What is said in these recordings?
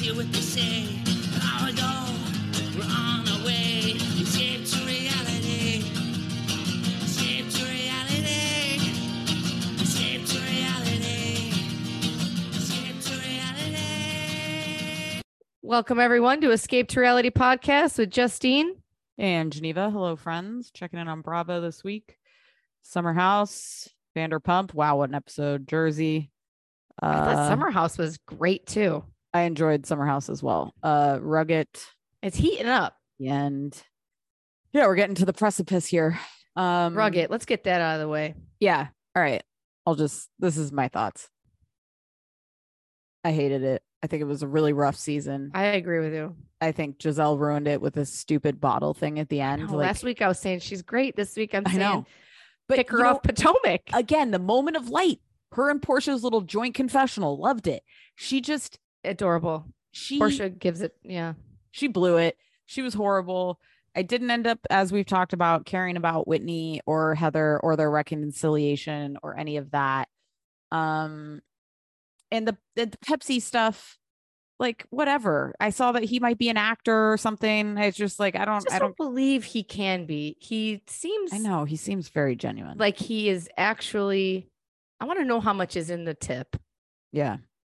hear what they say. An hour ago, we're on our way. Escape to reality. Escape to reality. Escape to reality. Escape to reality. Welcome, everyone, to Escape to Reality podcast with Justine and Geneva. Hello, friends. Checking in on Bravo this week. Summer House, Vanderpump. Wow, what an episode. Jersey. I thought Summer House was great too. I enjoyed Summer House as well. Rugged. It's heating up. And yeah, we're getting to the precipice here. Rugged. Let's get that out of the way. Yeah. All right. This is my thoughts. I hated it. I think it was a really rough season. I agree with you. I think Giselle ruined it with this stupid bottle thing at the end. Last week I was saying she's great. This week I'm saying but pick her off Potomac. Again, the moment of light. Her and Portia's little joint confessional. Loved it. She just adorable. Portia gives it. Yeah. She blew it. She was horrible. I didn't end up, as we've talked about, caring about Whitney or Heather or their reconciliation or any of that. And the Pepsi stuff, like whatever. I saw that he might be an actor or something. It's just like I don't believe he can be. He seems. I know he seems very genuine. Like he is actually. I want to know how much is in the tip. Yeah.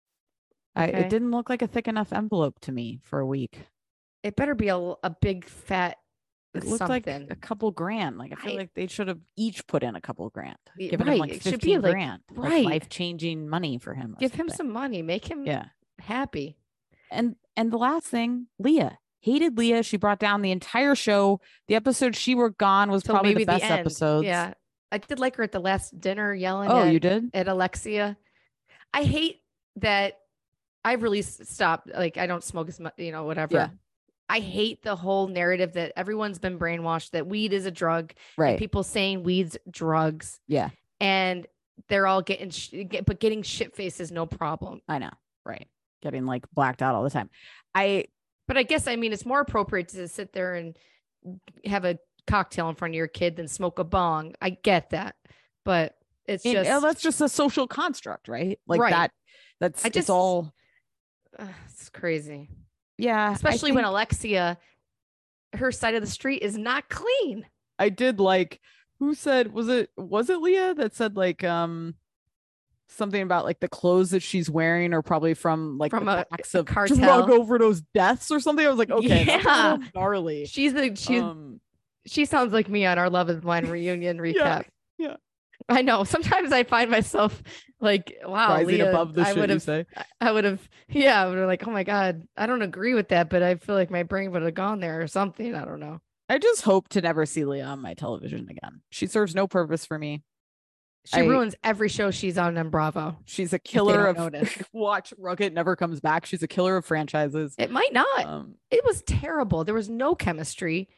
Okay. It didn't look like a thick enough envelope to me for a week. It better be a big fat. It looked something. like a couple grand. Like I feel like they should have each put in a couple grand. Given right. him like 15 grand. Right. Like life-changing money for him. Give him some money. Make him happy. And the last thing, Leah. Hated Leah. She brought down the entire show. The episode she were gone was probably the best episodes. Yeah. I did like her at the last dinner yelling you did? At Alexia. I hate that I've really stopped. Like, I don't smoke as much, whatever. Yeah. I hate the whole narrative that everyone's been brainwashed that weed is a drug. Right. And people saying weed's drugs. Yeah. And they're all getting shit faced is no problem. I know. Right. Getting like blacked out all the time. But I guess, it's more appropriate to sit there and have a cocktail in front of your kid than smoke a bong. I get that, but it's that's just a social construct, right? Like right. It's all it's crazy. Yeah, especially when Alexia, her side of the street is not clean. I did like who said was it Leah that said like something about like the clothes that she's wearing are probably from the backs of cartel. Drug overdose deaths or something. I was like, okay, yeah, that's gnarly. She sounds like me on our Love Is Blind reunion recap. Yeah. I know. Sometimes I find myself like, wow, rising Leah, above the shit you say. I would have like, oh my God, I don't agree with that, but I feel like my brain would have gone there or something. I don't know. I just hope to never see Leah on my television again. She serves no purpose for me. She ruins every show she's on Bravo. She's a killer of watch Rugged never comes back. She's a killer of franchises. It might not. It was terrible. There was no chemistry.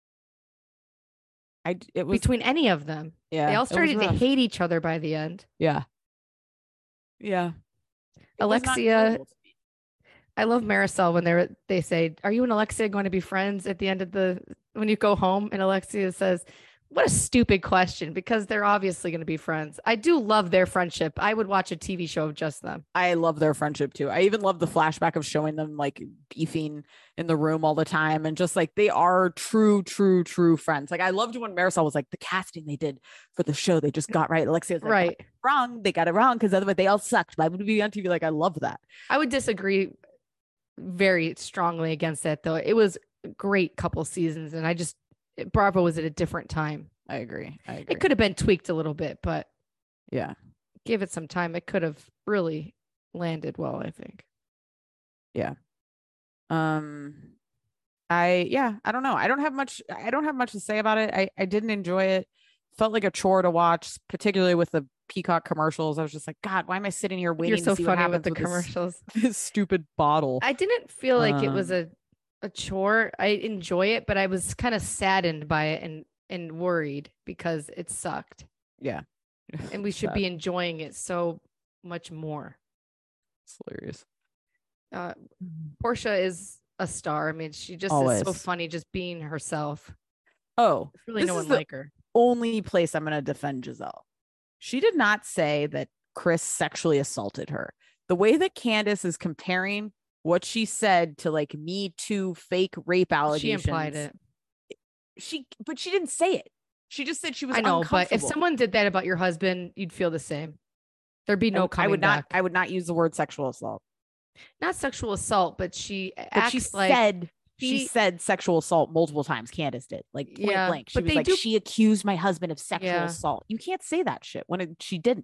It was between any of them. Yeah. They all started to hate each other by the end. Yeah. Yeah. Alexia. I love Marisol when they say, "Are you and Alexia going to be friends?" at the end of when you go home, and Alexia says, "What a stupid question," because they're obviously going to be friends. I do love their friendship. I would watch a TV show of just them. I love their friendship too. I even love the flashback of showing them like beefing in the room all the time. And just like, they are true friends. Like I loved when Marisol was like, the casting they did for the show, they just got right. Alexia was like, right. Wrong. They got it wrong. Cause otherwise they all sucked. But I would be on TV. Like, I love that. I would disagree very strongly against that though. It was a great couple seasons. And Bravo was at a different time. I agree. It could have been tweaked a little bit, but yeah, give it some time. It could have really landed well, I think. Yeah. I don't know. I don't have much to say about it. I didn't enjoy it. Felt like a chore to watch, particularly with the Peacock commercials. I was just like, God, why am I sitting here waiting to see what happens with the commercials? This stupid bottle. I didn't feel like it was a chore. I enjoy it, but I was kind of saddened by it and worried because it sucked. Yeah. And we should be enjoying it so much more. It's hilarious. Portia is a star. She just is so funny just being herself. Oh, there's really no one like her. Only place I'm going to defend Giselle. She did not say that Chris sexually assaulted her. The way that Candace is comparing what she said to like Me Too fake rape allegations. She implied it. But she didn't say it. She just said she was I know, but if uncomfortable. someone did that about your husband, you'd feel the same. There'd be no coming back. I would not use the word sexual assault. Not sexual assault, but she said sexual assault multiple times. Candace did, like point blank. She was like, she accused my husband of sexual assault. You can't say that shit when she didn't.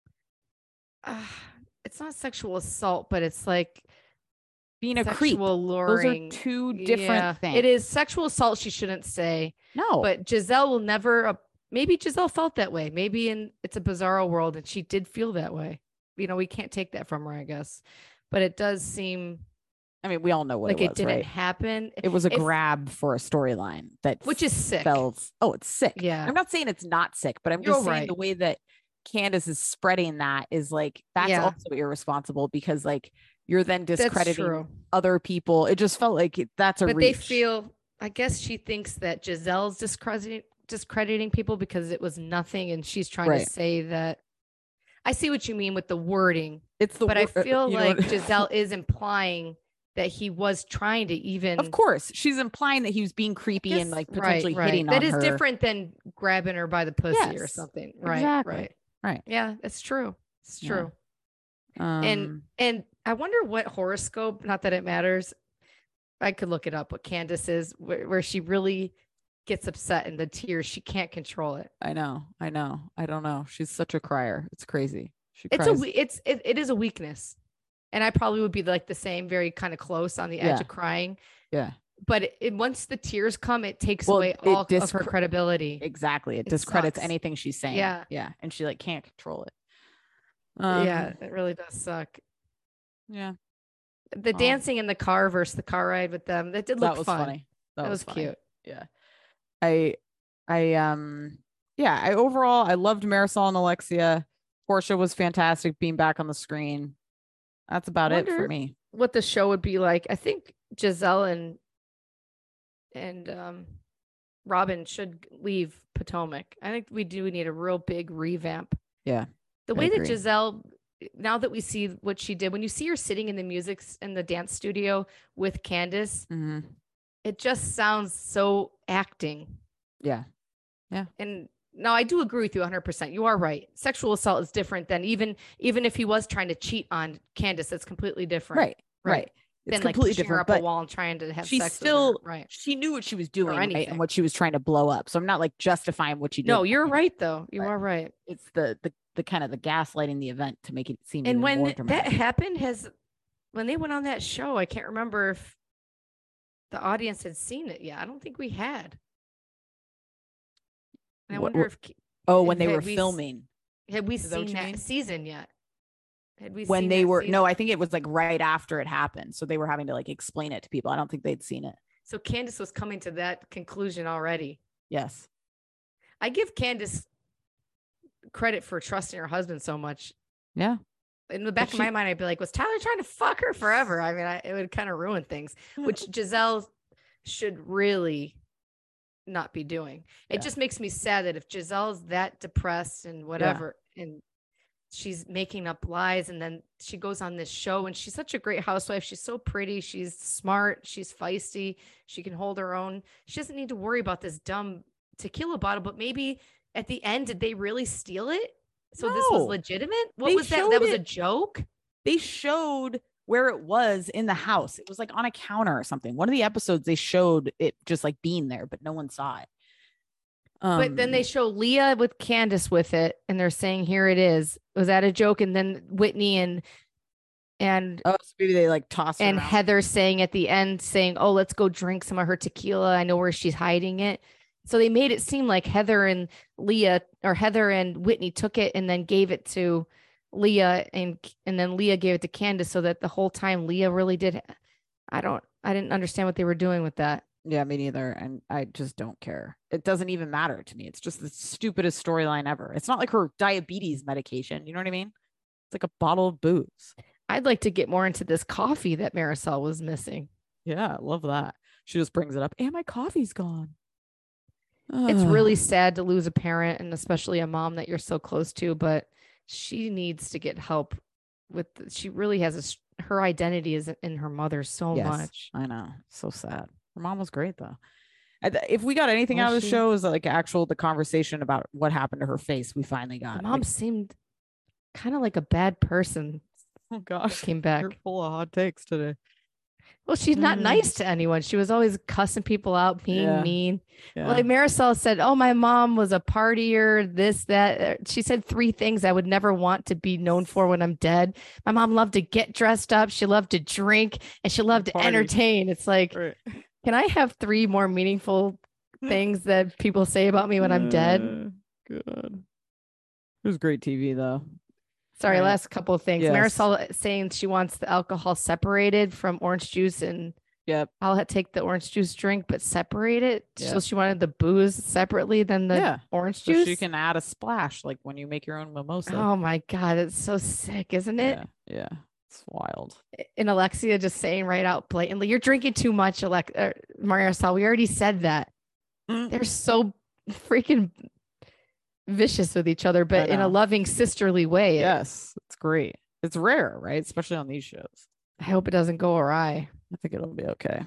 It's not sexual assault, but it's like being a creep. Luring. Those are two different things. It is sexual assault. She shouldn't say. No, but Giselle will never. Maybe Giselle felt that way. Maybe it's a bizarro world, and she did feel that way. You know, we can't take that from her, I guess. But it does seem. I mean, we all know what like it was, didn't happen. It was a grab for a storyline which is sick. It's sick. Yeah, I'm not saying it's not sick, but I'm just saying the way that Candace is spreading that is like that's also irresponsible because like you're then discrediting other people. It just felt like that's a reach. They feel. I guess she thinks that Giselle's discrediting people because it was nothing, and she's trying to say that. I see what you mean with the wording. But I feel like Giselle is implying that he was trying to even. Of course, she's implying that he was being creepy and like potentially hitting on her. That is different than grabbing her by the pussy or something. Right. Exactly. Right. Yeah, it's true. It's true. And I wonder what horoscope. Not that it matters. I could look it up. What Candace is, where she really gets upset and the tears, she can't control it. I know. I don't know. She's such a crier. It's crazy. It is a weakness. And I probably would be like the same, very kind of close on the edge of crying. Yeah. But once the tears come, it takes away all of her credibility. Exactly. It discredits anything she's saying. Yeah. Yeah. And she like can't control it. Yeah, it really does suck. Yeah. The dancing in the car versus the car ride with them, that did look fun. Funny. That was cute. Yeah. I overall I loved Marisol and Alexia. Portia was fantastic being back on the screen. That's about it for me. What the show would be like. I think Giselle and Robin should leave Potomac. I think we do need a real big revamp. Yeah. The way that Giselle, now that we see what she did, when you see her sitting in the dance studio with Candace, it just sounds so acting. Yeah. Yeah. And no, I do agree with you 100%. You are right. Sexual assault is different than even if he was trying to cheat on Candace, it's completely different. Right. It's then completely like pushing her different. up a wall and trying to have sex with her. Right. She knew what she was doing, right? And what she was trying to blow up. So I'm not like justifying what she did. No, you're right though. You are right. It's the kind of the gaslighting the event to make it seem. And when more dramatic. that happened, when they went on that show, I can't remember if the audience had seen it yet. I don't think we had. And I wonder if when they were filming, had we seen that season yet? When they were no, I think it was like right after it happened. So they were having to like explain it to people. I don't think they'd seen it. So Candace was coming to that conclusion already. Yes. I give Candace credit for trusting her husband so much. Yeah. In the back of my mind, I'd be like, was Tyler trying to fuck her forever? I mean, it would kind of ruin things, which Giselle should really not be doing. It just makes me sad that if Giselle's that depressed and whatever, and she's making up lies, and then she goes on this show, and she's such a great housewife. She's so pretty. She's smart. She's feisty. She can hold her own. She doesn't need to worry about this dumb tequila bottle, but maybe at the end, did they really steal it? So this was legitimate? What was that? That was a joke? They showed where it was in the house. It was like on a counter or something. One of the episodes, they showed it just like being there, but no one saw it. But then they show Leah with Candace with it, and they're saying, here it is. Was that a joke? And then Whitney and so maybe they like toss and around. Heather saying at the end, saying, oh, let's go drink some of her tequila. I know where she's hiding it. So they made it seem like Heather and Whitney took it and then gave it to Leah, and then Leah gave it to Candace, so that the whole time Leah really did. I didn't understand what they were doing with that. Yeah, me neither. And I just don't care. It doesn't even matter to me. It's just the stupidest storyline ever. It's not like her diabetes medication. You know what I mean? It's like a bottle of booze. I'd like to get more into this coffee that Marisol was missing. Yeah, I love that. She just brings it up. And my coffee's gone. It's really sad to lose a parent, and especially a mom that you're so close to, but she needs to get help with, she really has her identity is in her mother so Yes, much. I know. So sad. Her mom was great though. If we got anything Was out of the she? show, is like the conversation about what happened to her face. We finally The got. mom seemed kind of like a bad person. Oh gosh, Came back. you're full of hot takes today. Well, she's not Mm. nice to anyone. She was always cussing people out, being Yeah. mean. Yeah. Like Marisol said, oh, my mom was a partier, this, that. She said 3 things I would never want to be known for when I'm dead. My mom loved to get dressed up. She loved to drink and she loved to Party. entertain. It's like, Right. can I have 3 more meaningful things that people say about me when I'm dead? Good. It was great TV though. Sorry, Right. last couple of things. Yes. Marisol saying she wants the alcohol separated from orange juice, and Yep. I'll take the orange juice drink, but separate it. Yeah. So she wanted the booze separately than the Yeah. orange So juice. she can add a splash like when you make your own mimosa. Oh my God, it's so sick, isn't it? Yeah. It's wild. And Alexia just saying right out blatantly, "You're drinking too much, Marisol. We already said that." They're so freaking vicious with each other, but in a know. loving, sisterly way. Yes, it's great. It's rare, right? Especially on these shows. I hope it doesn't go awry. I think it'll be okay.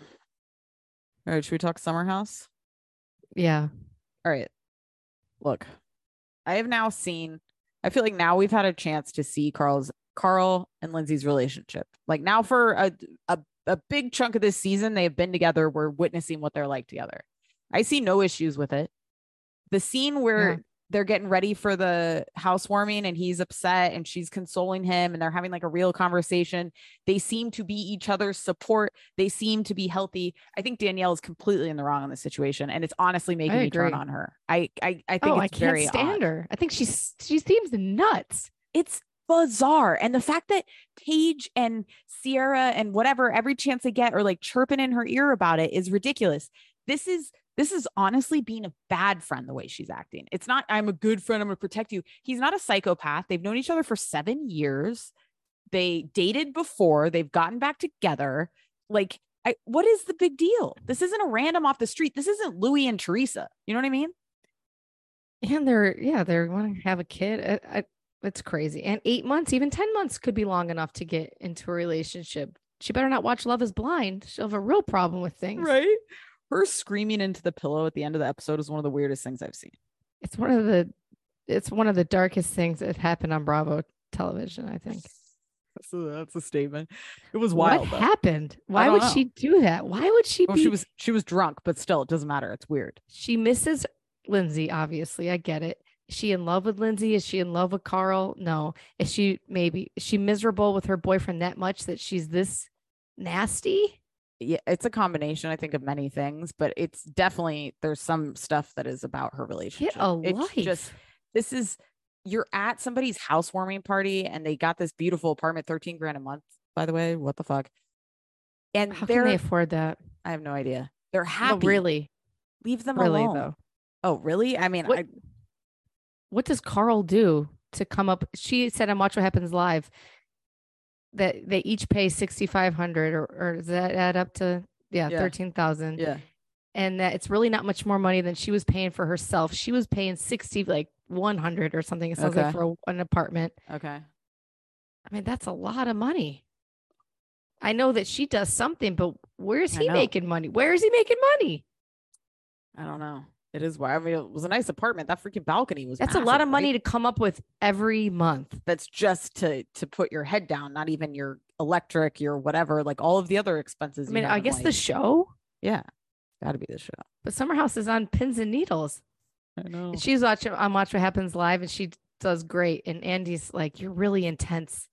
All right, should we talk Summer House? Yeah. All right. Look, I have now seen, I feel like now we've had a chance to see Carl and Lindsay's relationship. Like now for a big chunk of this season, they have been together. We're witnessing what they're like together. I see no issues with it. The scene where they're getting ready for the housewarming and he's upset and she's consoling him and they're having like a real conversation. They seem to be each other's support. They seem to be healthy. I think Danielle is completely in the wrong on this situation. And it's honestly making me turn on her. I think I it's can't very stand odd. her. I think she seems nuts. It's bizarre. And the fact that Paige and Sierra and whatever, every chance they get are like chirping in her ear about it is ridiculous. This is honestly being a bad friend the way she's acting. It's not, I'm a good friend, I'm going to protect you. He's not a psychopath. They've known each other for 7 years. They dated before. They've gotten back together. Like, what is the big deal? This isn't a random off the street. This isn't Louis and Teresa. You know what I mean? And they're going to have a kid. It's crazy. And 8 months, even 10 months could be long enough to get into a relationship. She better not watch Love is Blind. She'll have a real problem with things. Right? Her screaming into the pillow at the end of the episode is one of the weirdest things I've seen. It's one of the darkest things that happened on Bravo television, I think. That's a statement. It was wild. What happened? Why would she do that? Why would she she was drunk, but still, it doesn't matter. It's weird. She misses Lindsay, obviously. I get it. Is she in love with Lindsay? Is she in love with Carl? No. Is she miserable with her boyfriend that much that she's this nasty? Yeah, it's a combination, I think, of many things, but it's definitely, there's some stuff that is about her relationship. Get a life. You're at somebody's housewarming party and they got this beautiful apartment, 13 grand a month, by the way. What the fuck? And how can they afford that? I have no idea. They're happy. No, really? Leave them really, alone. Though. Oh, really? I mean, what does Carl do to come up? She said on Watch What Happens Live that they each pay $6,500 or does that add up to 13,000? Yeah. And that it's really not much more money than she was paying for herself. She was paying 100 or something. It sounds like for an apartment. Okay. I mean, that's a lot of money. I know that she does something, but where's he making money? Where is he making money? I don't know. It is why. I mean, it was a nice apartment. That freaking balcony was. That's massive, a lot of money to come up with every month. That's just to put your head down, not even your electric, your whatever, like all of the other expenses. I mean, I guess the show. Yeah, got to be the show. But Summer House is on pins and needles. I know. And she's watching on Watch What Happens Live, and she does great. And Andy's like, "You're really intense."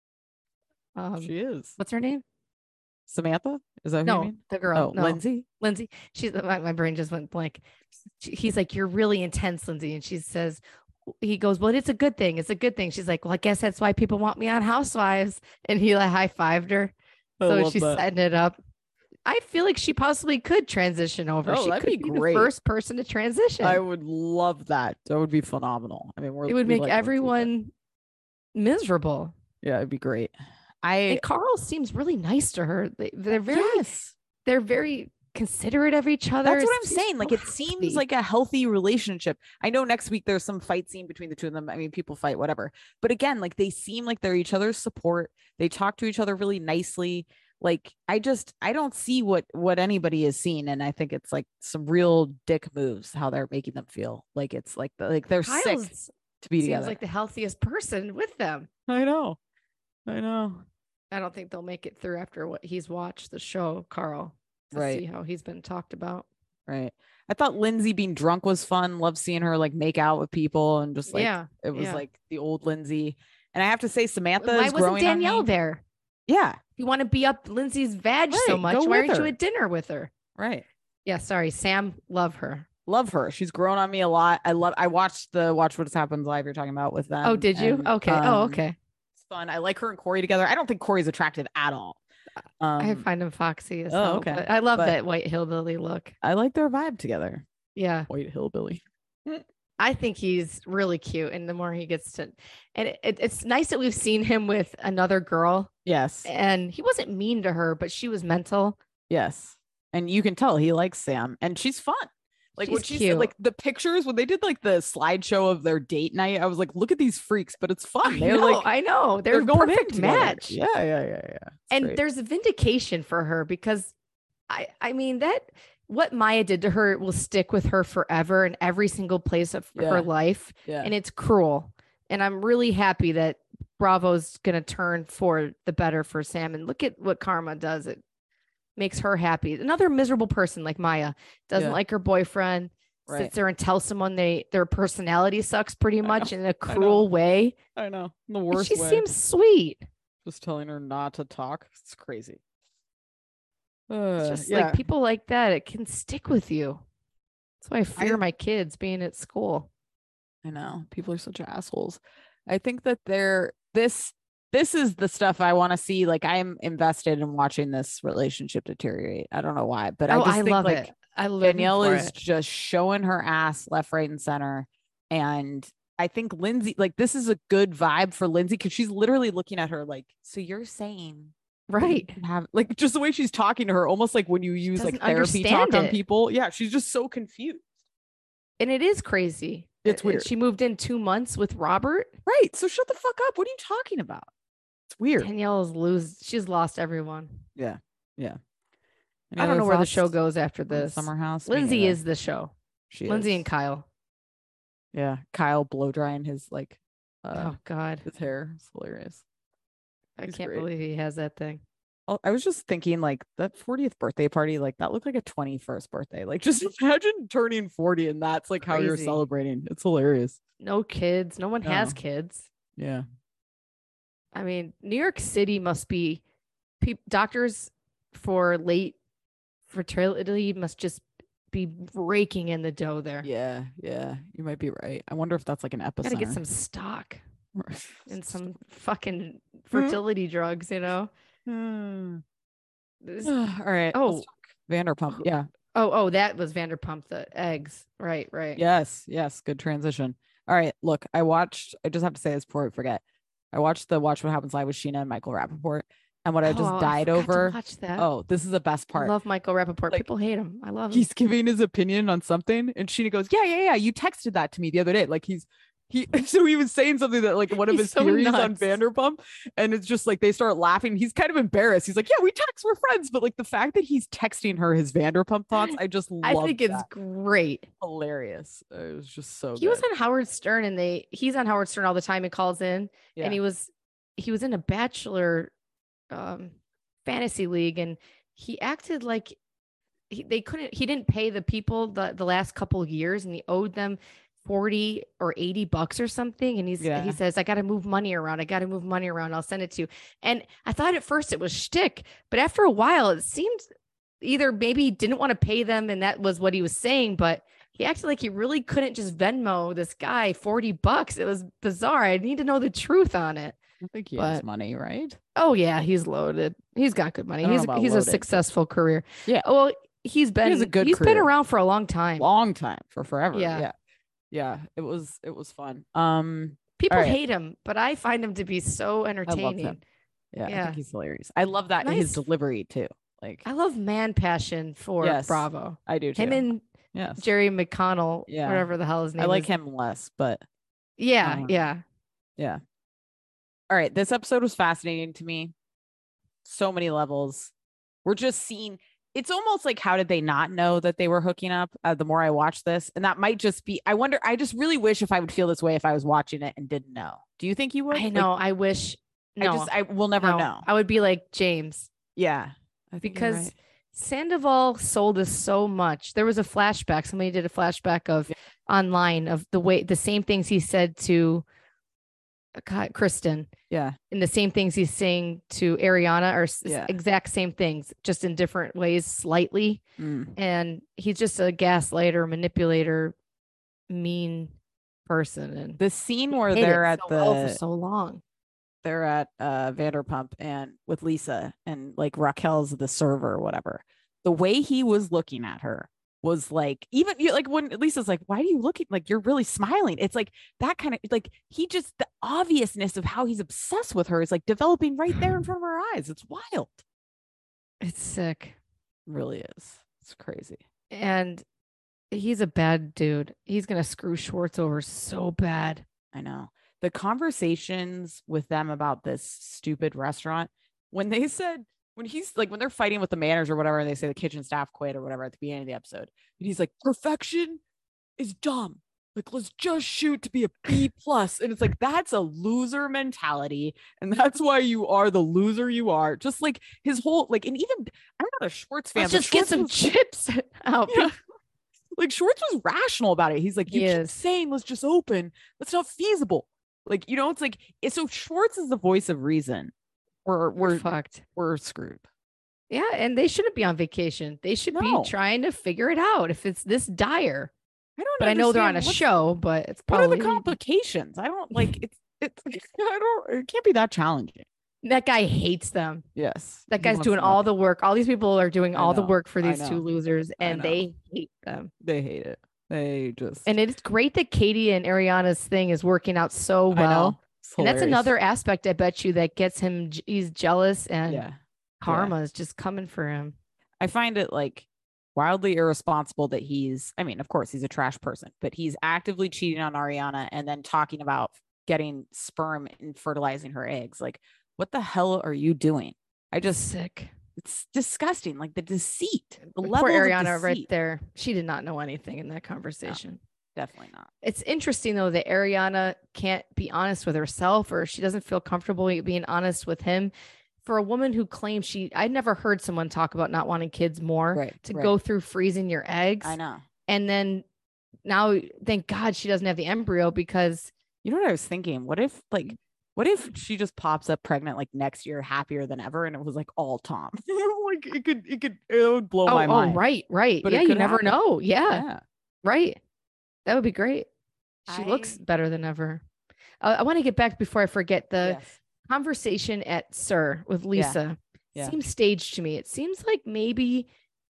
She is. What's her name? Samantha? Is that who you mean? The girl. Oh, Lindsay. Lindsay. She's my brain just went blank. He's like, "You're really intense, Lindsay," and she says, "He goes, well, it's a good thing. It's a good thing." She's like, "Well, I guess that's why people want me on Housewives." And he like high-fived her. So she's setting it up. I feel like she possibly could transition over. She that'd could be be great. the first person to transition. I would love that. That would be phenomenal. I mean, it would make everyone miserable. Yeah, it'd be great. And Carl seems really nice to her. They're very considerate of each other. That's what It I'm seems saying. Like, so it seems healthy. like a healthy relationship. I know next week there's some fight scene between the two of them. I mean, people fight, whatever. But again, like, they seem like they're each other's support. They talk to each other really nicely. Like, I don't see what anybody is seeing. And I think it's like some real dick moves, how they're making them feel. Like, it's like they're sick Kyle's to be seems together. like the healthiest person with them. I know. I don't think they'll make it through after what he's watched the show, Carl, to Right. see how he's been talked about. Right. I thought Lindsay being drunk was fun. Love seeing her like make out with people and just like Yeah, it was yeah. like the old Lindsay. And I have to say, Samantha Why is wasn't growing on Danielle me. there? Yeah. You want to be up Lindsay's vag so Right, much. go Why with aren't you her. at dinner with her? Right. Yeah, sorry, Sam. Love her. Love her. She's grown on me a lot. I watched the Watch What Happens Live you're talking about with them. Oh, did you? and, Okay. Okay. It's fun. I like her and Corey together. I don't think Corey's attractive at all. I find him foxy as oh, hell. okay. But I love But- that white hillbilly look. I like their vibe together. Yeah. White hillbilly. I think he's really cute. And the more he gets to, and it's nice that we've seen him with another girl Yes. and he wasn't mean to her, but she was mental. Yes. And you can tell he likes Sam and she's fun. Like when She's she cute. said, like the pictures when they did like the slideshow of their date night, I was like, look at these freaks, but it's fun. They're like, I know. They're a going in perfect together. match. Yeah. It's And great. there's a vindication for her because I mean that what Maya did to her will stick with her forever in every single place of Yeah. her life. Yeah. And it's cruel. And I'm really happy that Bravo's gonna turn for the better for Sam. And look at what karma does. It makes her happy. Another miserable person like Maya doesn't Yeah. like her boyfriend, Right. sits there and tells someone their personality sucks pretty know. much in a know. cruel way. I know. The And worst she way. seems sweet. Just telling her not to talk. It's crazy. It's just yeah. like people like that, it can stick with you. That's why I fear I- my kids being at school. I know. People are such assholes. I think that this is the stuff I want to see. Like, I'm invested in watching this relationship deteriorate. I don't know why, but I Oh, just I think love like it. I live Danielle for is it. just showing her ass left, right, and center. And I think Lindsay, like, this is a good vibe for Lindsay because she's literally looking at her like, so you're saying that you Right. can have like just the way she's talking to her, almost like when you use like doesn't therapy talk understand on it. people. Yeah, she's just so confused. And it is crazy. It's And weird. She moved in 2 months with Robert. Right. So shut the fuck up. What are you talking about? It's weird. Danielle's she's lost everyone. Yeah. Any I don't other know where the thoughts show goes after on this. Summer House. Me Lindsay neither. is the show. She Lindsay is. and Kyle. Yeah. Kyle blow drying his like Oh God. his hair. It's hilarious. I he's can't great. believe he has that thing. Oh, I was just thinking like that 40th birthday party, like that looked like a 21st birthday. Like just imagine turning 40 and that's like how you're Crazy. celebrating. It's hilarious. No kids. No one has No. kids. Yeah. I mean, New York City must be doctors for late fertility must just be raking in the dough there. Yeah. You might be right. I wonder if that's like an epicenter. Gotta get some stock and some fucking fertility drugs, you know? This- All right. Oh. let's talk Vanderpump. Yeah. Oh, that was Vanderpump, the eggs. Right. Yes. Good transition. All right. Look, I just have to say this before I forget. I watched the Watch What Happens Live with Sheena and Michael Rappaport. And what I just Oh, died forgot to over. watch that. Oh, this is the best I part. love Michael Rappaport. Like, People hate him. I love him. He's giving his opinion on something. And Sheena goes, yeah. You texted that to me the other day. Like so he was saying something that like one of He's his so theories on nuts. Vanderpump. And it's just like they start laughing. He's kind of embarrassed. He's like, yeah, we text, we're friends. But like the fact that he's texting her his Vanderpump thoughts, I just love I think it's that. great. Hilarious. It was just so He was good. on Howard Stern and he's on Howard Stern all the time. He calls in Yeah. and he was in a bachelor fantasy league and he acted like he didn't pay the people the last couple of years and he owed them 40 or 80 bucks or something. And he says, I got to move money around. I'll send it to you. And I thought at first it was shtick, but after a while it seemed either maybe he didn't want to pay them and that was what he was saying, but he acted like he really couldn't just Venmo this guy 40 bucks. It was bizarre. I need to know the truth on it. I think he has but- money, right? Oh yeah, he's loaded. He's got good money. I don't know about He's a loaded, but- successful career. Yeah. Well, he's been has a good he's been career. around for a long time. Long time for forever. Yeah. Yeah. It was fun. People all right. hate him, but I find him to be so I love entertaining. him. Yeah, I Yeah. think he's hilarious. I love that his Nice. delivery too. Like, I love man passion for Yes. Bravo. I do too. Him and Yes. Jerry McConnell, Yeah. whatever the hell his name I like is. him less, but Yeah, yeah. yeah. All right. This episode was fascinating to me. So many levels. We're just seeing, it's almost like, how did they not know that they were hooking up? The more I watch this, and that might just be, I wonder, I just really wish if I would feel this way if I was watching it and didn't know. Do you think you would? I know. I wish. No, I will never no. know. I would be like James. Yeah. I think you're Because right. Sandoval sold us so much. There was a flashback. Somebody did a flashback of online of the same things he said to Kristen. Yeah. And the same things he's saying to Ariana are Yeah. exact same things, just in different ways, slightly. And he's just a gaslighter, manipulator, mean person. And The scene where hid they're it at so the well for so long. they're at Vanderpump and with Lisa, and like Raquel's the server or whatever. The way he was looking at her was like, even like when Lisa's like, why are you looking like you're really smiling? It's like that kind of like he just, the obviousness of how he's obsessed with her is like developing right there in front of our eyes. It's wild. It's sick. It really is. It's crazy. And he's a bad dude. He's gonna screw Schwartz over so bad. I know. The conversations with them about this stupid restaurant, when they said, when he's like, when they're fighting with the manager or whatever, and they say the kitchen staff quit or whatever at the beginning of the episode, and he's like, perfection is dumb. Like, let's just shoot to be a B plus. And it's like, that's a loser mentality. And that's why you are the loser you are. Just like his whole, like, and even, I'm not a Schwartz fan. Let's but just get Schwartz some was- chips out. Yeah. Like Schwartz was rational about it. He's like, you He keep is. saying, let's just open. That's not feasible. Like, you know, it's like, so Schwartz is the voice of reason. We're fucked. We're screwed. Yeah, and they shouldn't be on vacation. They should No. be trying to figure it out if it's this dire. I don't But I know they're on a understand show, but it's What are probably the complications? I don't like it's I don't, it can't be that challenging. that guy hates them. Yes. That he guy's wants doing all nothing. the work. All these people are doing I all the know, work for I these two know, losers, I and know. they hate them. They hate it. They just And it's great that Katie and Ariana's thing is working out so I know. well. It's And that's hilarious. another aspect, I bet you, that gets him. He's jealous, and Yeah. karma is just coming for him. I find it like wildly irresponsible that he's, I mean, of course, he's a trash person, but he's actively cheating on Ariana and then talking about getting sperm and fertilizing her eggs. Like, what the hell are you doing? I just, Sick. it's disgusting. Like the deceit, the Poor level Ariana of right deceit. there. She did not know anything in that conversation. Definitely not. It's interesting though that Ariana can't be honest with herself, or she doesn't feel comfortable being honest with him. For a woman who claims I'd never heard someone talk about not wanting kids more, Right. to right. go through freezing your eggs. I know. And then now, thank God she doesn't have the embryo, because You know what I was thinking? What if she just pops up pregnant like next year, happier than ever, and it was like all Tom? Like it would blow my mind. right. But it yeah, you could never happen. know. Yeah, Yeah. right. That would be great. She looks I- better than ever. I want to get back before I forget the Yes. conversation at Sir with Lisa. Yeah. Seems staged to me. It seems like maybe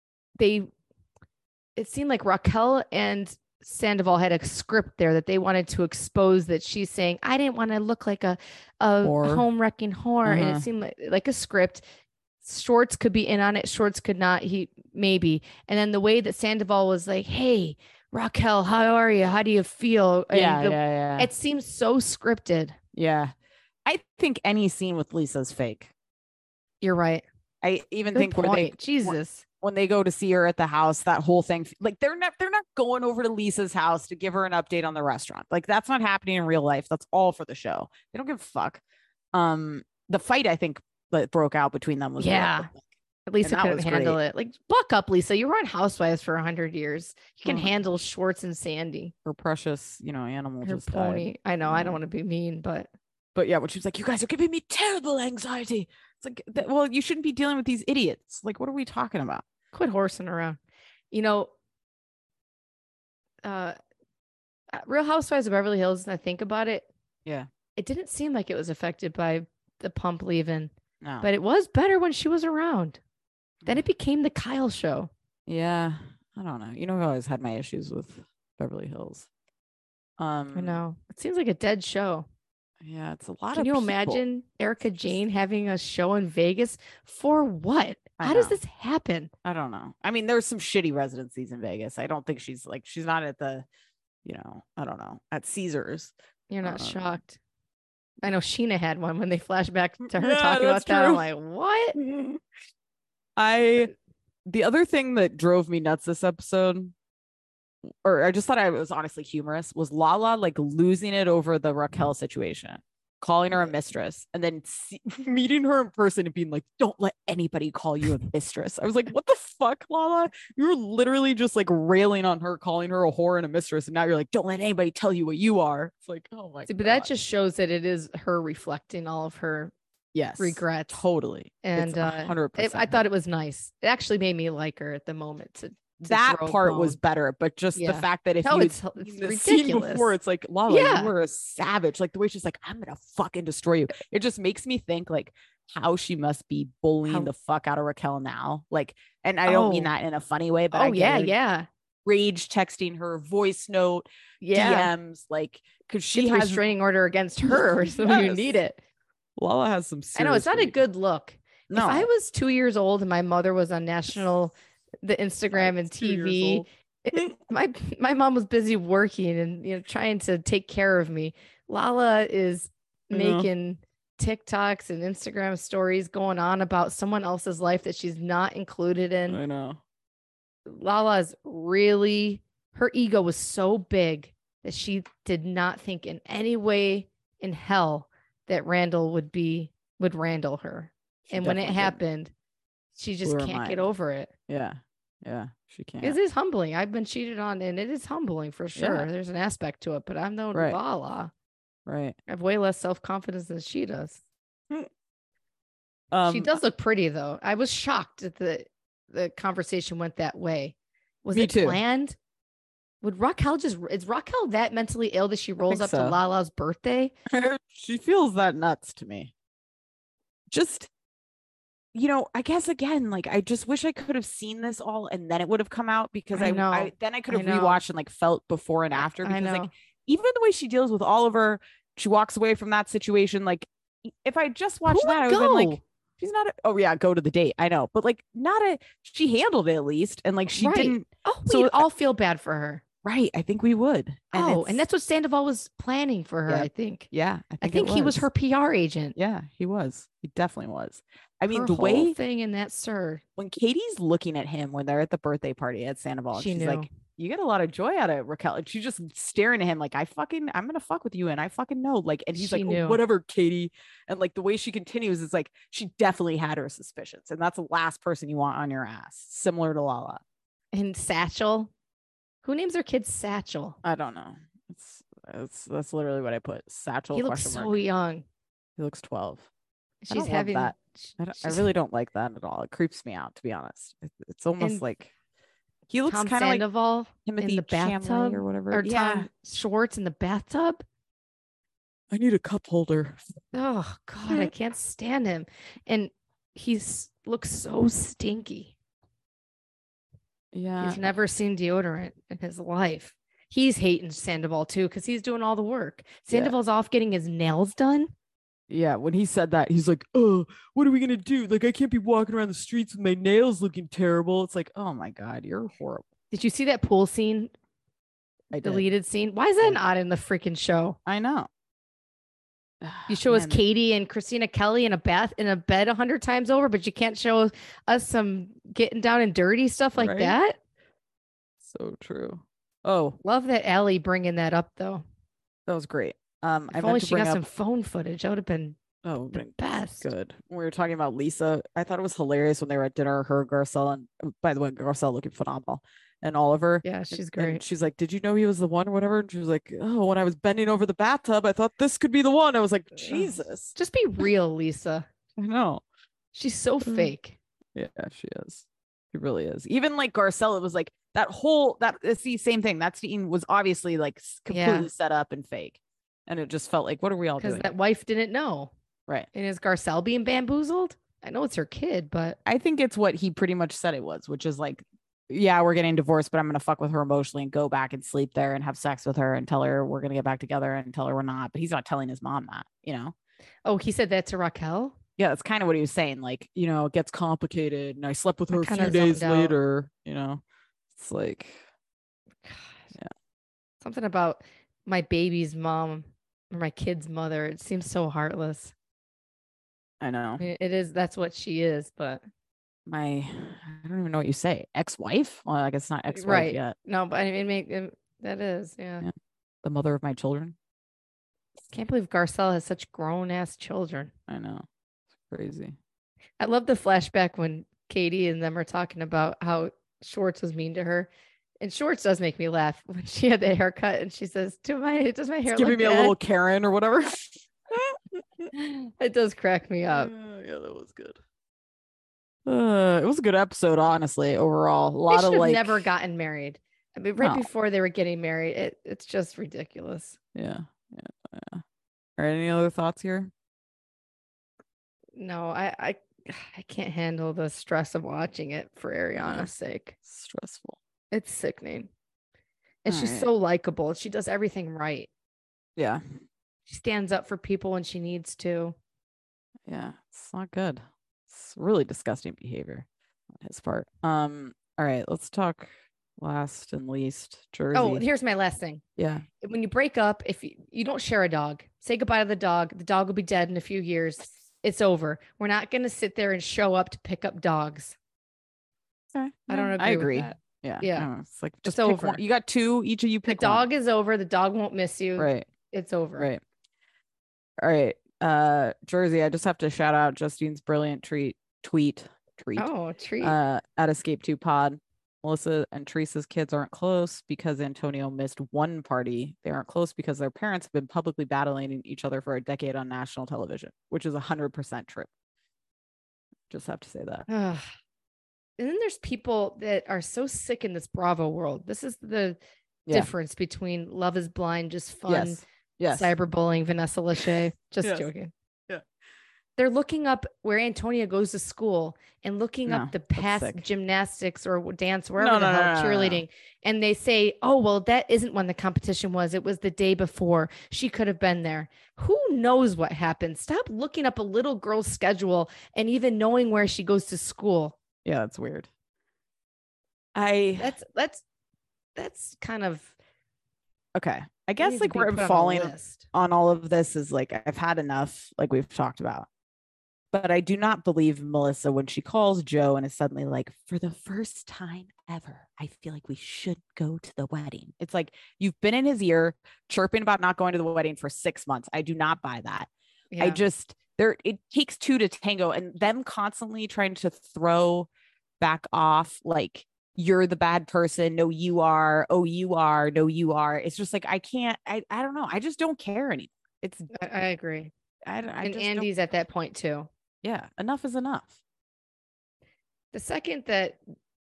it seemed like Raquel and Sandoval had a script there that they wanted to expose, that she's saying, I didn't want to look like a Whore. home wrecking whore. And Uh-huh. it seemed like a script. Schwartz could be in on it. Schwartz could not. He maybe. And then the way that Sandoval was like, hey, Raquel, how are you? How do you feel? And Yeah. it seems so scripted. Yeah. I think any scene with Lisa's fake. You're right. I even Good think point. where they Jesus. when they go to see her at the house, that whole thing, like they're not going over to Lisa's house to give her an update on the restaurant. Like that's not happening in real life. That's all for the show. They don't give a fuck. The fight I think that broke out between them was Yeah. real. Lisa that couldn't was handle great. it. Like, buck up, Lisa. You were on Housewives for 100 years. You can Mhm. handle Schwartz and Sandy. Her precious, animal Her just pony. died. I know. I Yeah. don't want to be mean, but But yeah, when she was like, "You guys are giving me terrible anxiety," it's like, well, you shouldn't be dealing with these idiots. Like, what are we talking about? quit horsing around. Uh, Real Housewives of Beverly Hills, and I think about it, Yeah, it didn't seem like it was affected by the pump leaving, no, but it was better when she was around. Then it became the Kyle show. yeah, I don't know. I've always had my issues with Beverly Hills. I know. It seems like a dead show. Yeah, it's a lot Can of you people. imagine Erica Just- Jane having a show in Vegas for what? I How does know. this happen? I don't know. I mean, there's some shitty residencies in Vegas. I don't think she's not at the, I don't know, at Caesars. You're not Um, shocked. I know Sheena had one when they flash back to her Yeah, talking that's about that. I'm true. like, what? The other thing that drove me nuts this episode, or I just thought I was honestly humorous, was Lala like losing it over the Raquel situation, calling her a mistress, and then meeting her in person and being like, "Don't let anybody call you a mistress." I was like, "What the fuck, Lala? You were literally just like railing on her, calling her a whore and a mistress, and now you're like, don't let anybody tell you what you are." It's like, oh my See, god. but that just shows that it is her reflecting all of her yes, regrets. totally, And 100%. I thought it was nice. It actually made me like her at the moment. To that throw a part was bone. better, but just the Yeah. fact that if No, you it's had seen the ridiculous. scene before, it's like, Lala, Yeah. you were a savage. Like the way she's like, I'm gonna fucking destroy you. It just makes me think like how she must be bullying the fuck out of Raquel now. Like, and I don't mean Oh. that in a funny way, but Oh I get yeah, it. yeah, Rage texting her, voice note, yeah. DMs, like because She she has has restraining order against her, so you Yes. need it. Lala has some I know it's serious not a rage. good look. No, If I was 2 years old and my mother was on the Instagram and 2 years TV, old. my mom was busy working and trying to take care of me. Lala is I know. making TikToks and Instagram stories going on about someone else's life that she's not included in. I know. Lala's really, her ego was so big that she did not think in any way in hell that Randall would Randall her. She And when it definitely didn't. happened, she just Blew her can't get mind. over it. Yeah, she can't. It is humbling. I've been cheated on and it is humbling for sure. Yeah. There's an aspect to it, but I'm no Right. Lala. Right. I have way less self-confidence than she does. She does look pretty though. I was shocked that the conversation went that way. Was Me it too. planned? Would Raquel is Raquel that mentally ill that she rolls think up to so. Lala's birthday? She feels that nuts to me. Just, I guess again, like I just wish I could have seen this all and then it would have come out because I I know. then I could have I know. rewatched and like felt before and after I because like know. even the way she deals with Oliver, she walks away from that situation. Like if I just watched Who that, I would would have been go? like, she's not. Oh yeah, go to the date. I know, but like she handled it at least, and like she Right. didn't. Oh, So- we all feel bad for her. Right, I think we would. And it's- that's what Sandoval was planning for her, Yeah. I think. yeah, I think it he was her PR agent. Yeah, he was. He definitely was. I mean, her the whole way thing in that sir. when Katie's looking at him when they're at the birthday party at Sandoval, She she's knew. like, "You get a lot of joy out of Raquel." And she's just staring at him like, I'm gonna fuck with you, and I fucking know." Like, and he's She like, knew. "Oh, whatever, Katie." And like the way she continues is like she definitely had her suspicions, and that's the last person you want on your ass, similar to Lala. And Satchel. Who names their kid Satchel? I don't know. That's literally what I put. Satchel. He looks question so mark. young. He looks 12. I She's don't love having that. I she's- really don't like that at all. It creeps me out, to be honest. It's almost And like he looks Tom kind of like Sandoval Timothy in the Chalamet bathtub or whatever. or Yeah. Tom Schwartz in the bathtub. I need a cup holder. Oh God, I can't stand him. And looks so stinky. Yeah. He's never seen deodorant in his life. He's hating Sandoval too because he's doing all the work. Sandoval's off getting his nails done. Yeah. When he said that, he's like, "Oh, what are we gonna do? Like, I can't be walking around the streets with my nails looking terrible." It's like, oh my God, you're horrible. Did you see that pool scene? I did. Deleted scene. Why is that not in the freaking show? I know. You show us Man, Katie and Christina Kelly in a bed 100 times over, but you can't show us some getting down and dirty stuff like Right? that. so true. Oh, Love that Allie bringing that up though. that was great. I If meant only to she bring got up. some phone footage, that would have been Oh, the best. good. When we were talking about Lisa, I thought it was hilarious when they were at dinner, her, Garcelle, and by the way, Garcelle looking phenomenal, and Oliver. Yeah, she's And great. she's like, "Did you know he was the one or whatever?" And she was like, "Oh, when I was bending over the bathtub, I thought this could be the one." I was like, Jesus. Just be real, Lisa. I know. She's so Mm. fake. Yeah, she is. She really is. Even like Garcelle, it was like it's the same thing. That scene was obviously like completely Yeah. set up and fake. And it just felt like, what are we all Because doing? that wife didn't know. Right. And is Garcelle being bamboozled? I know it's her kid, but I think it's what he pretty much said it was, which is like yeah, we're getting divorced, but I'm gonna fuck with her emotionally and go back and sleep there and have sex with her and tell her we're gonna get back together and tell her we're not. But he's not telling his mom that, you know. Oh, he said that to Raquel? Yeah, that's kind of what he was saying. Like, you know, it gets complicated, and I slept with I her a kinda few days zoned out. later. You know, it's like, God. Something about my baby's mom or my kid's mother. It seems so heartless. I know. I mean, it is. That's what she is. But I don't even know what you say. Ex-wife? Well, I guess not ex-wife right. yet. No, but I mean, that is. Yeah. Yeah. The mother of my children. Can't believe Garcelle has such grown ass children. I know. It's crazy. I love the flashback when Katie and them are talking about how Schwartz was mean to her. And Schwartz does make me laugh when she had the haircut and she says, does my hair It's look giving me a bad?" little Karen or whatever. It does crack me up. Yeah, that was good. It was a good episode, honestly, overall. A They lot should of have like never gotten married. I mean, right No. before they were getting married, it's just ridiculous. Yeah. All right, any other thoughts here? No, I can't handle the stress of watching it for Ariana's sake. Stressful. It's sickening. And All she's right. so likable. She does everything right. Yeah. She stands up for people when she needs to. Yeah. It's not good. It's really disgusting behavior on his part. All right, let's talk last and least Jersey. Oh, here's my last thing. Yeah. When you break up, if you don't share a dog, say goodbye to the dog. The dog will be dead in a few years. It's over. We're not going to sit there and show up to pick up dogs. Okay. I don't I agree agree. with that. Yeah. Yeah. I don't know. It's like just It's pick over. one. You got two, each of you The pick dog is over. The dog won't miss you. one. Right. It's over. Right. All right. Jersey, I just have to shout out Justine's brilliant tweet Oh, treat. at Escape 2 Pod. Melissa and Teresa's kids aren't close because Antonio missed one party. They aren't close because their parents have been publicly battling each other for a decade on national television, which is 100% true. Just have to say that. Ugh. And then there's people that are so sick in this Bravo world. This is the difference between Love is Blind, just fun, Yes. cyberbullying, Vanessa Lachey. Just Yes. joking. Yeah. They're looking up where Antonia goes to school and looking No, up the that's past sick. gymnastics or dance, wherever the hell, No. cheerleading. And they say, oh, well, that isn't when the competition was. It was the day before. She could have been there. Who knows what happened? Stop looking up a little girl's schedule and even knowing where she goes to school. Yeah, that's weird. That's kind of okay. I guess needs like to be where put I'm on a falling list. on all of this is like I've had enough, like we've talked about. But I do not believe Melissa when she calls Joe and is suddenly like, for the first time ever, I feel like we should go to the wedding. It's like you've been in his ear chirping about not going to the wedding for 6 months. I do not buy that. Yeah. It takes two to tango, and them constantly trying to throw back off like you're the bad person. No, you are. Oh, you are. No, you are. It's just like I don't know. I just don't care anymore. I agree. And Andy's at that point too. Yeah, enough is enough. The second that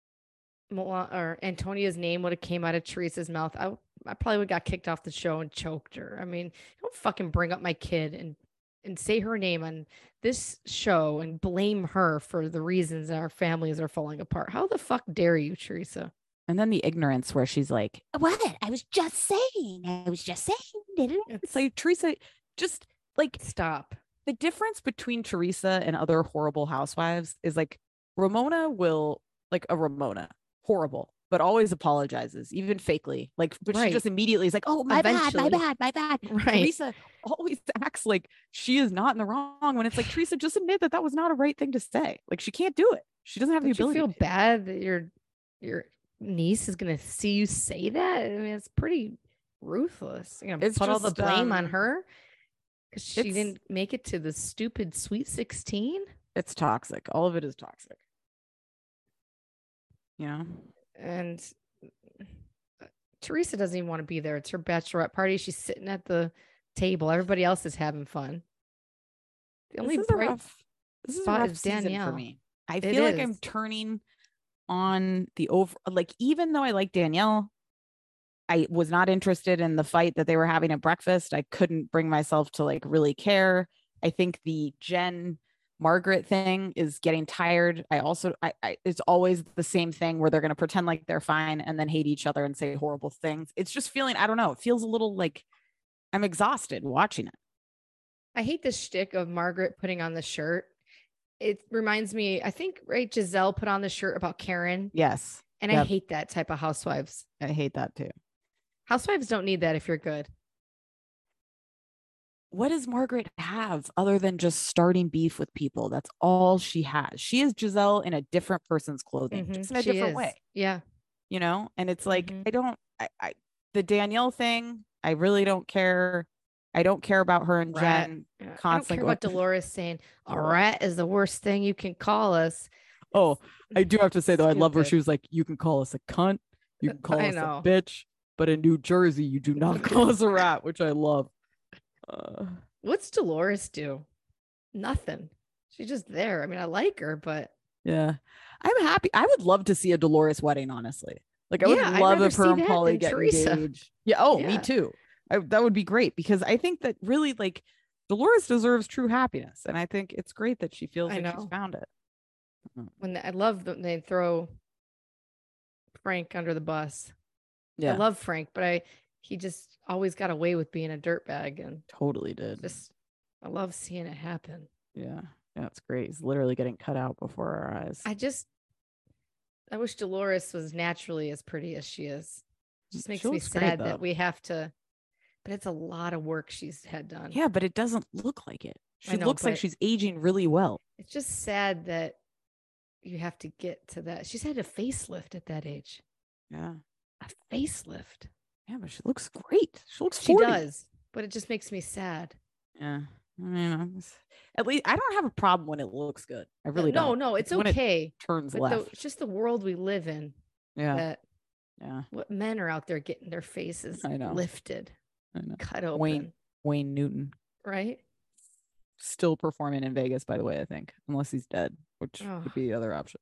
Antonia's name would have came out of Teresa's mouth, I probably would have got kicked off the show and choked her. I mean, don't fucking bring up my kid and say her name on this show and blame her for the reasons our families are falling apart. How the fuck dare you, Teresa? And then the ignorance where she's like, what? I was just saying. It's like, Teresa, just like, stop. The difference between Teresa and other horrible housewives is like Ramona will, like a Ramona, horrible, but always apologizes, even fakely. Like, but she just immediately is like, oh, my bad. Right. Teresa always acts like she is not in the wrong when it's like, Teresa, just admit that was not a right thing to say. Like, she can't do it. She doesn't have the ability. You feel bad that your niece is going to see you say that? I mean, it's pretty ruthless. You're going to put all the blame on her because she didn't make it to the stupid Sweet 16. It's toxic. All of it is toxic. You know? And Teresa doesn't even want to be there. It's her bachelorette party. She's sitting at the table. Everybody else is having fun. The only bright spot is Danielle for me. I feel like I'm turning on the over, like, even though I like Danielle, I was not interested in the fight that they were having at breakfast. I couldn't bring myself to like really care. I think the Jen Margaret thing is getting tired. I also, it's always the same thing where they're going to pretend like they're fine and then hate each other and say horrible things. It's just feeling, I don't know. It feels a little like I'm exhausted watching it. I hate the shtick of Margaret putting on the shirt. It reminds me, I think, right, Giselle put on the shirt about Karen. Yes. And I hate that type of housewives. I hate that too. Housewives don't need that if you're good. What does Margaret have other than just starting beef with people? That's all she has. She is Giselle in a different person's clothing, just in a different way. Yeah. You know, and it's like, the Danielle thing, I really don't care. I don't care about her and Jen constantly. I don't care about Dolores saying a rat is the worst thing you can call us. Oh, I do have to say though, I love where she was like, you can call us a cunt, you can call us a bitch, but in New Jersey, you do not call us a rat, which I love. What's Dolores do? Nothing. She's just there. I mean, I like her, but yeah, I'm happy. I would love to see a Dolores wedding, honestly. Like I would love if her and Paulie get engaged. Yeah. Oh, me too. That would be great because I think that really like Dolores deserves true happiness. And I think it's great that she feels like she's found it. I love that they throw Frank under the bus. Yeah. I love Frank, but he just always got away with being a dirtbag and totally did. I love seeing it happen. Yeah. Yeah, it's great. He's literally getting cut out before our eyes. I wish Dolores was naturally as pretty as she is. It just makes me sad that we have to, but it's a lot of work she's had done. Yeah, but it doesn't look like it. She looks like she's aging really well. It's just sad that you have to get to that. She's had a facelift at that age. Yeah. A facelift. Yeah, but she looks great. She looks 40. She does, but it just makes me sad. Yeah. I mean, at least I don't have a problem when it looks good. I really don't. No, it's okay. It turns left. It's just the world we live in. Yeah. What men are out there getting their faces lifted, cut open. Wayne Newton. Right. Still performing in Vegas, by the way, I think, unless he's dead, which would be the other option.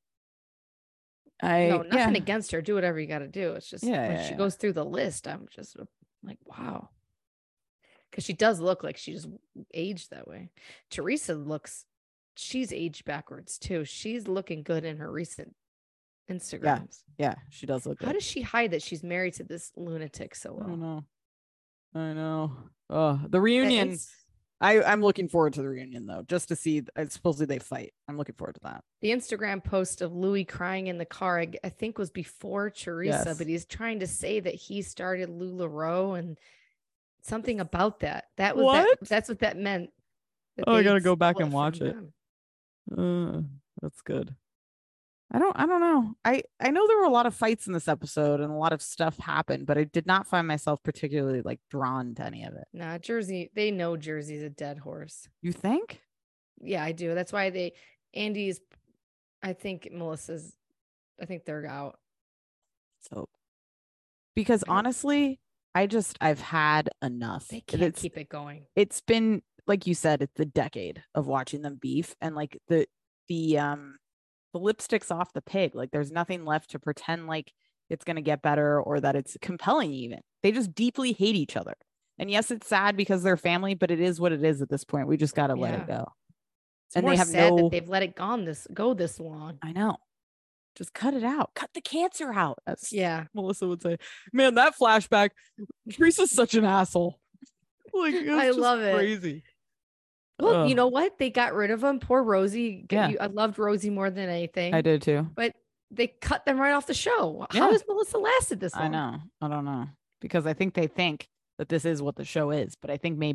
Nothing against her. Do whatever you got to do. It's just when she goes through the list, I'm just like, wow. Because she does look like she's aged that way. Teresa she's aged backwards too. She's looking good in her recent Instagrams. Yeah, she does look good. How does she hide that she's married to this lunatic so well? I know. Oh, the reunion. I'm looking forward to the reunion though, just to see. Supposedly they fight. I'm looking forward to that. The Instagram post of Louis crying in the car, I think was before Teresa, but he's trying to say that he started LuLaRoe and something about that. That was that's what that meant. I gotta go back and watch it. That's good. I don't know. I know there were a lot of fights in this episode and a lot of stuff happened, but I did not find myself particularly like drawn to any of it. Nah, Jersey, they know Jersey's a dead horse. You think? Yeah, I do. That's why Andy's, I think Melissa's, I think they're out. So, because honestly, I've had enough. They can't keep it going. It's been, like you said, it's a decade of watching them beef, and like the lipstick's off the pig. Like there's nothing left to pretend like it's going to get better or that it's compelling. Even they just deeply hate each other. And yes, it's sad because they're family, but it is what it is at this point. We just got to let it go. And they have sad that they've let it go this long. I know. Just cut it out. Cut the cancer out. That's Melissa would say. Man, that flashback. Teresa's such an asshole. Like I love it. Crazy. Well, you know what? They got rid of him. Poor Rosie. I loved Rosie more than anything. I did too. But they cut them right off the show. How has Melissa lasted this long? I know. I don't know. Because I think they think that this is what the show is. But I think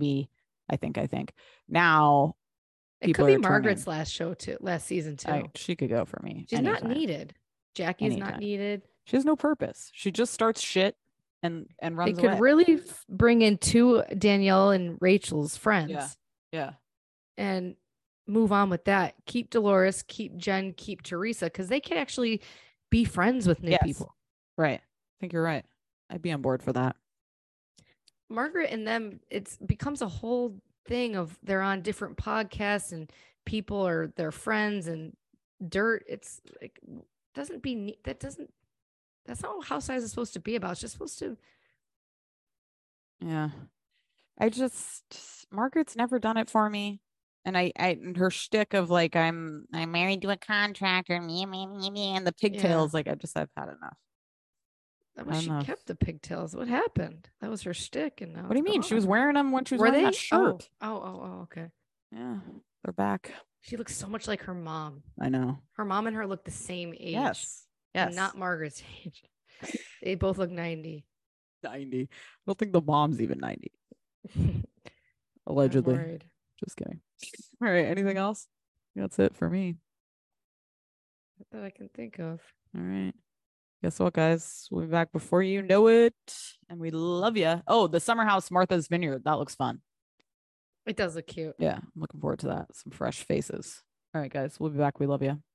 now it could be Margaret's last season too. She could go for me. She's not needed. Jackie's not needed. She has no purpose. She just starts shit and runs away. They could really bring in two Danielle and Rachel's friends. Yeah. And move on with that. Keep Dolores, keep Jen, keep Teresa, because they can actually be friends with new people. Right. I think you're right. I'd be on board for that. Margaret and them, it becomes a whole thing of they're on different podcasts and people are their friends and dirt. It's like that's not what Housewives is supposed to be about. It's just supposed to. Yeah. Margaret's never done it for me. And and her shtick of like I'm married to a contractor, me, and the pigtails, like I've had enough. I wish she kept the pigtails. What happened? That was her shtick, and now what do you mean? She was wearing them when she was wearing that shirt. Oh, okay. Yeah, they're back. She looks so much like her mom. I know. Her mom and her look the same age. Yes. And not Margaret's age. They both look 90. 90. I don't think the mom's even 90. Allegedly. Just kidding. All right. Anything else? That's it for me. That I can think of. All right. Guess what, guys? We'll be back before you know it. And we love you. Oh, the summer house, Martha's Vineyard. That looks fun. It does look cute. Yeah. I'm looking forward to that. Some fresh faces. All right, guys. We'll be back. We love you.